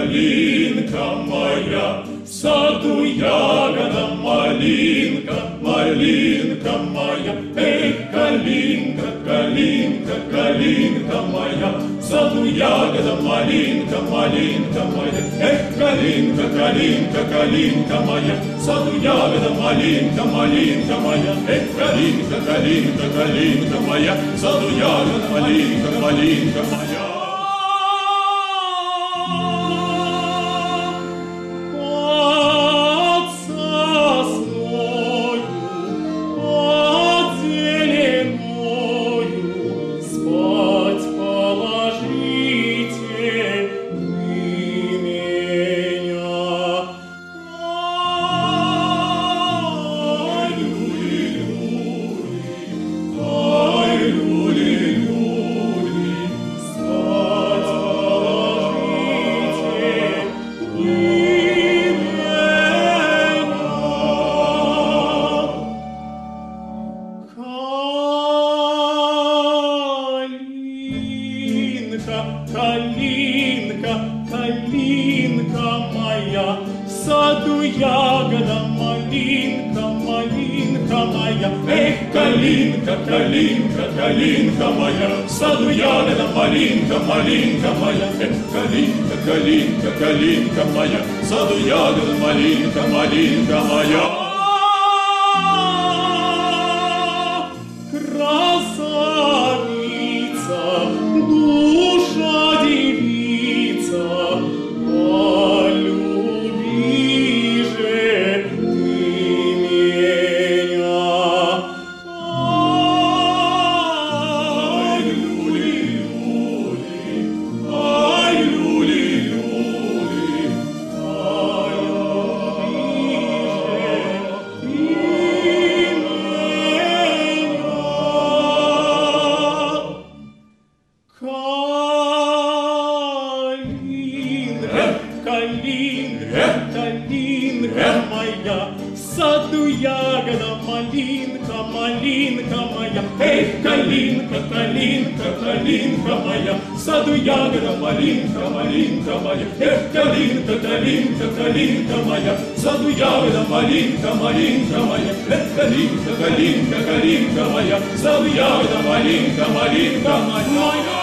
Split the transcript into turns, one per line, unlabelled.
калинка моя, в саду ягода малинка, малинка моя. Эх, калинка, калинка, калинка моя, в саду ягода малинка, малинка моя. Эх, калинка, калинка, калинка моя, в саду ягода малинка, малинка моя. Эх, калинка, калинка, калинка моя, в саду ягода малинка, малинка моя. Калинка, калинка моя, в саду ягода малинка, малинка моя. Эх, калинка, калинка, калинка моя, в саду ягода малинка, малинка моя. Эх, калинка, калинка, калинка моя, в саду ягода малинка, малинка моя. Красавица, душа девица, полюби же ты меня. Ай, люли-люли, ай, люли-люли, калинка, калинка моя, в саду ягода малинка, малинка моя. Эх, калинка, калинка, калинка моя, в саду ягода малинка, малинка моя. Эх, калинка, калинка, калинка моя, в саду ягода малинка, малинка моя. Эх, калинка, калинка, калинка моя, в саду ягода малинка, малинка моя.